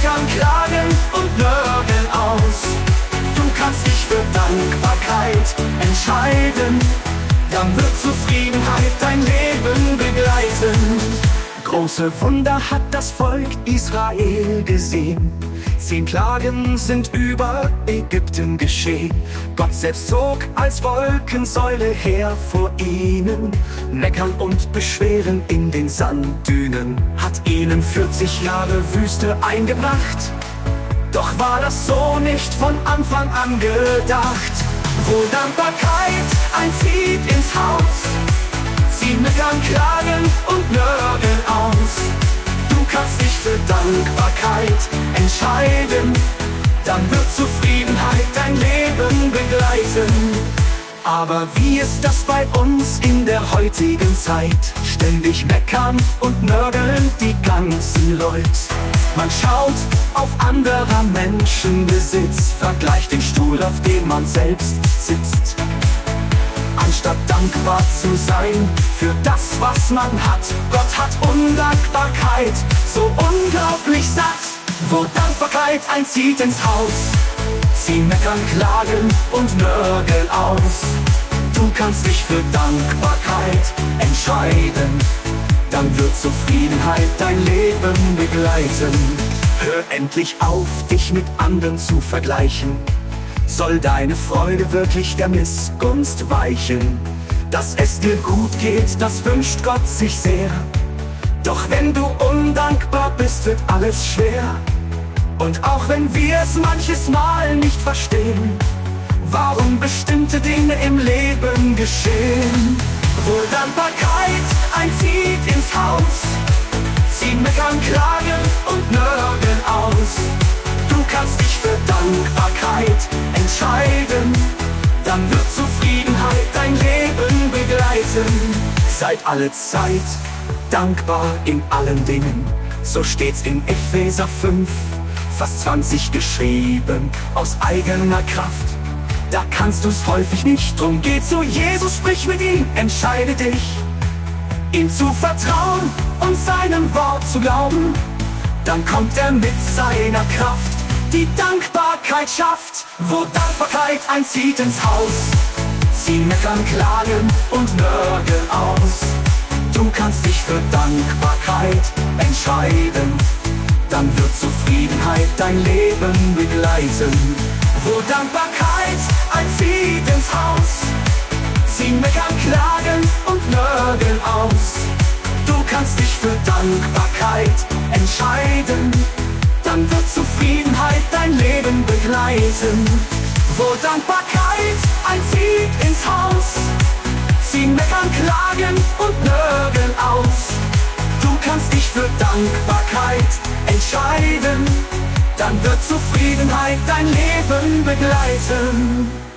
meckern, klagen und nörgeln aus. Du kannst dich für Dankbarkeit entscheiden, dann wird Zufriedenheit dein Leben begleiten. Große Wunder hat das Volk Israel gesehen. 10 Plagen sind über Ägypten geschehen. Gott selbst zog als Wolkensäule her vor ihnen. Meckern und Beschweren in den Sanddünen hat ihnen 40 Jahre Wüste eingebracht. Doch war das so nicht von Anfang an gedacht. Wo Dankbarkeit einzieht ins Haus, ziehen Meckern, klagen und nörgeln aus. Du kannst dich für Dankbarkeit entscheiden, dann wird Zufriedenheit dein Leben begleiten. Aber wie ist das bei uns in der heutigen Zeit? Ständig meckern und nörgeln die ganzen Leute. Man schaut auf anderer Menschen Besitz, vergleicht den Stuhl, auf dem man selbst sitzt. Anstatt dankbar zu sein für das, was man hat. Gott hat Undankbarkeit so unglaublich satt. Wo Dankbarkeit einzieht ins Haus, ziehen Meckern, klagen und nörgeln aus. Du kannst dich für Dankbarkeit entscheiden, dann wird Zufriedenheit dein Leben begleiten. Hör endlich auf, dich mit anderen zu vergleichen. Soll deine Freude wirklich der Missgunst weichen? Dass es dir gut geht, das wünscht Gott sich sehr. Doch wenn du undankbar bist, wird alles schwer. Und auch wenn wir es manches Mal nicht verstehen, warum bestimmte Dinge im Leben geschehen. Wo Dankbarkeit einzieht ins Haus, ziehen Meckern, klagen und nörgeln aus. Du kannst dich für Dankbarkeit entscheiden, dann wird Zufriedenheit dein Leben begleiten. Seid alle Zeit dankbar in allen Dingen, so steht's in Epheser 5, Vers 20 geschrieben. Aus eigener Kraft, da kannst du's häufig nicht. Drum geh zu Jesus, sprich mit ihm, entscheide dich, ihm zu vertrauen und seinem Wort zu glauben. Dann kommt er mit seiner Kraft, die Dankbarkeit schafft. Wo Dankbarkeit einzieht ins Haus, ziehen Meckern, klagen und nörgeln aus. Du kannst dich für Dankbarkeit entscheiden, dann wird Zufriedenheit dein Leben begleiten. Wo Dankbarkeit einzieht ins Haus, ziehen Meckern, klagen und nörgeln aus. Du kannst dich für Dankbarkeit entscheiden, dann wird Zufriedenheit dein Leben begleiten. Wo Dankbarkeit einzieht ins Haus, ziehen Meckern, klagen und nörgeln aus. Du kannst dich für Dankbarkeit entscheiden, dann wird Zufriedenheit dein Leben begleiten.